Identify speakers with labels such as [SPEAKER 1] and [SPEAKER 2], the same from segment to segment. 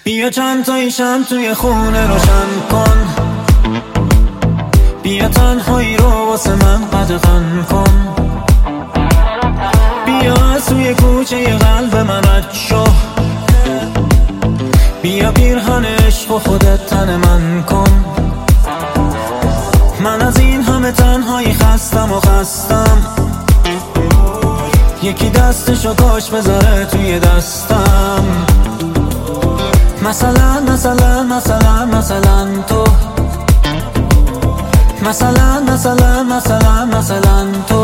[SPEAKER 1] بیا چند تایی شم توی خونه روشن کن، بیا تنهایی رو واسه من قدغن کن، بیا از توی کوچه ی قلب من رد شو، بیا پیرهن عشق و خودت تن من کن. من از این همه تنهایی خستم و خستم، یکی دستشو کاش بذاره توی دستم. مثلا مثلا مثلا مثلا تو، مثلا مثلا مثلا مثلا تو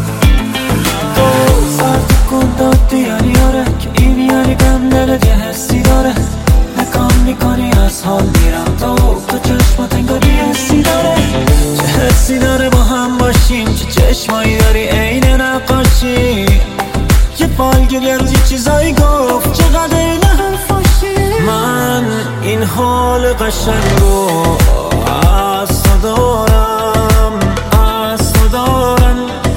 [SPEAKER 1] سرد کن دادی یعنی آره که این یعنی بهم دلت یه حسی داره، نکام میکنی از حال میرم تو چشمات انگار یه حسی داره. چه حسی داره با هم باشیم، چه چشمایی داری عین نقاشی، یه فالگیر یه روز یه چیزایی گفت چقدر این حرفاشی. من این حال قشنگو از تو دارم، از تو دارم.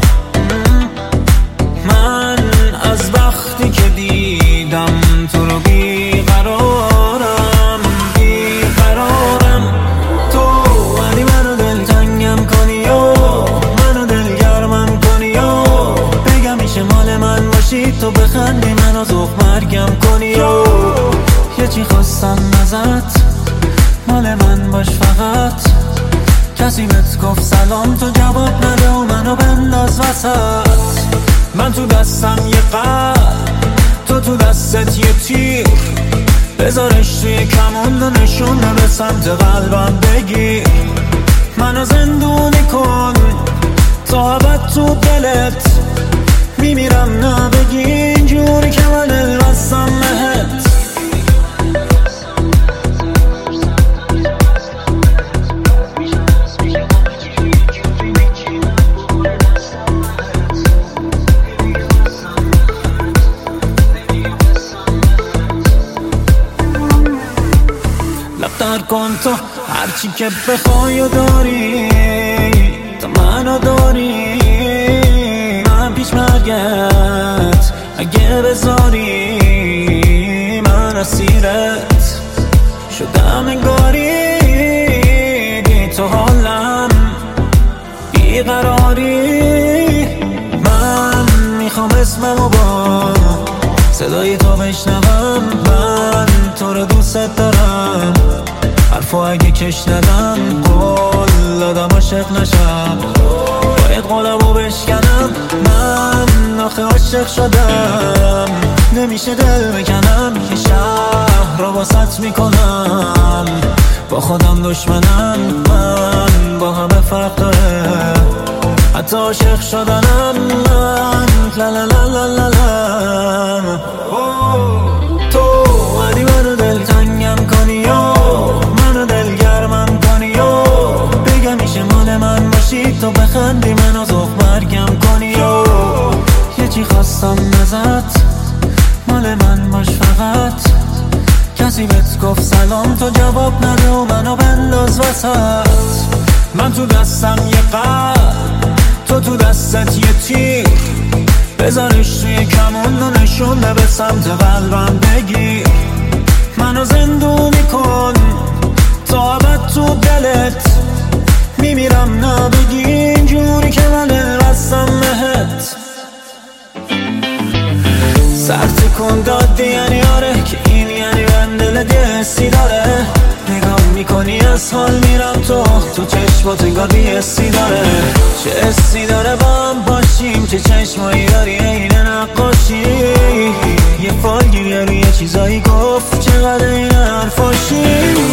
[SPEAKER 1] من از وقتی که دیدم تو رو بیقرارم، بیقرارم. تو ولی منو دلتنگم کنی و منو دلگرمم کنی و بگم میشه مال من باشی، تو بخندی منو ذوق مرگم کنی و یه چی خواستم ازت، مال من باش فقط. کسی بهت گفت سلام تو جواب نده و منو بنداز وسط. من تو دستم یه قلب، تو دستت یه تیر، بذارش توی کمون و نشونه به سمت قلبم بگیر. منو زندونی کن تا ابد تو دلت، میمیرم نبگی اینجوری که من البستم بهت. لبتر کن تو هرچی که بخوای و داری، تو منو داری. من پیش مرگت اگه بذاری، من اسیرت شدم انگاری. بی تو حالم بیقراری. من میخوام اسممو با صدای تو بشنوم، من تو رو دوست دارم. حرفو اگه کش ندم قول دادم عاشق نشم، باید قولمو بشکنم. من آخه عاشق شدم، نمیشه دل بکنم. یه شهر رو واسط میکنم، با خودم دشمنم. من با همه فرق داره، حتی عاشق شدنم. من لا لا لا لا لا لا. تو ولی منو دلتنگم کنی و منو دلگرمم کنی و بگم میشه مال من باشی، تو بخندی منو ذوق مرگم کنی و یه چی خواستم ازت، مال من باش فقط. کسی بهت گفت سلام تو جواب نده و منو بنداز وسط. من تو دستم یه قلب، تو دستت یه تیر، بذارش توی کمون و نشونه به سمت قلبم بگیر. منو زندونی کن تا ابد تو دلت، میمیرم نبگی اینجوری که من البستم بهت. سرد کن دادی یعنی آره که این یعنی من دلت یه حسی داره، نگاه میکنی از حال میرم تو چشمات انگار بی حسی داره. چه حسی داره با هم باشیم، چه چشمایی داری عین نقاشی، یه فالگیر روی یه چیزایی گفت چقدر این حرفاشی.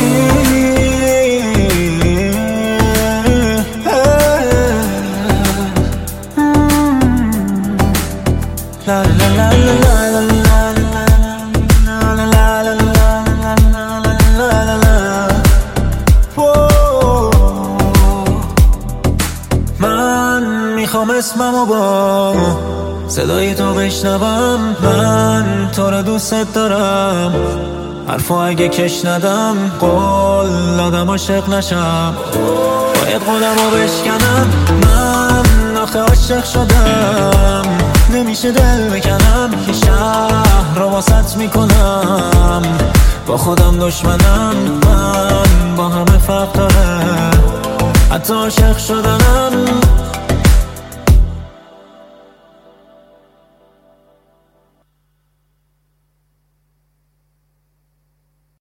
[SPEAKER 1] لا لا لا لا لا لا. میخوام اسممو با صدای تو بشنوم، من تو رو دوست دارم. حرفو اگه کش ندم قول دادم عاشق نشم، باید قولمو بشکنم. من آخه عاشق شدم، نمیشه دل بکنم. یه شهر رو واسط میکنم، با خودم دشمنم، من با همه فرق داره. حتی عاشق شدم